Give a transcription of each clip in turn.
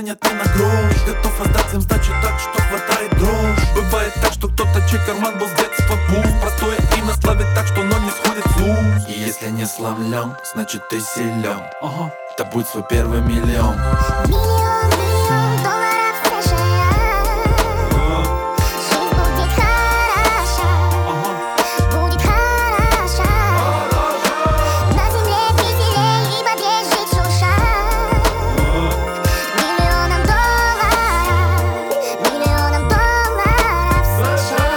нет ни на грош. Готов раздать им сдачи так, что хватает дрожь. Бывает так, что кто-то, чей карман был с детства пуст. Простое имя славит так, что оно не сходит с уст. И если не славлен, значит ты силен. Это будет свой первый миллион. Миллион долларов США. Жизнь будет хороша. Будет хороша. На земле веселей, ибо бежит душа. Миллионом долларов США.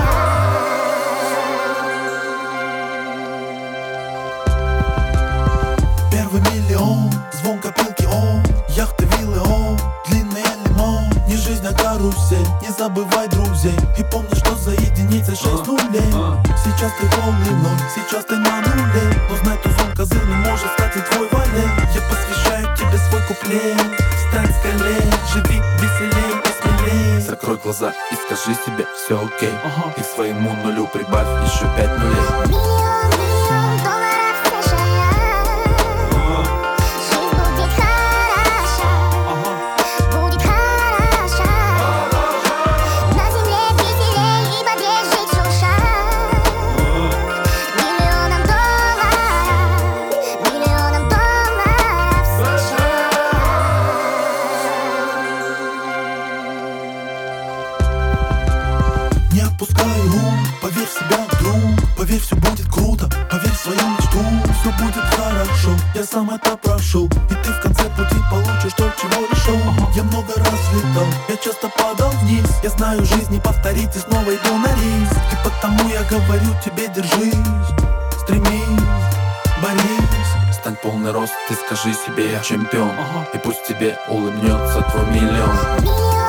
Первый миллион, звон копилки, о, яхты, виллы, о, длинные лимон. Не жизнь, а карусель, не забывай друзей. И помни, что за единицей 6 нулей. Сейчас ты полный ноль, сейчас ты на нуле. Но знай, тузон козырный может стать и твой валет. Я посвящаю тебе свой куплет. Стань скалей, живи веселей и смелей. Закрой глаза и скажи себе, все окей. И к своему нулю прибавь еще 5 нулей. Миллион долларов США. Жизнь будет хороша. Будет хороша. На земле веселей, ибо бежит душа. Миллионом долларов США. Не отпускай рук, поверь в себя, друг. Поверь, все будет круто, поверь в свою мечту. Все будет хорошо, я сам это прошел. И ты в конце пути получишь то, чего решил. Я много раз летал, я часто падал вниз. Я знаю, жизнь не повторить и снова иду на риск. И потому я говорю тебе, держись, стремись, борись. Стань полный рост, ты скажи себе, я чемпион. И пусть тебе улыбнется твой миллион. Миллион